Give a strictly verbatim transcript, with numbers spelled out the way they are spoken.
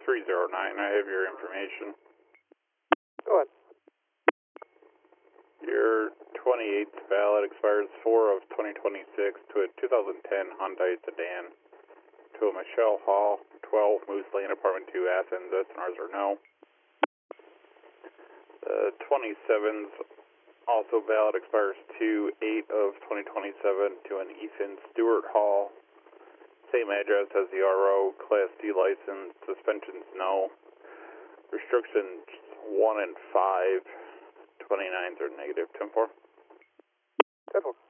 three zero nine, I have your information. Go ahead. Your twenty-eighth ballot expires four of twenty twenty-six to a two thousand ten Hyundai sedan to a Michelle Hall, twelve Moose Lane, Apartment two, Athens. S N Rs are no. The twenty-seventh also valid expires two eight of twenty twenty-seven to an Ethan Stewart Hall. Same address as the R O, Class D license, suspensions no. Restrictions one and five, twenty-nines are negative. ten four. ten four.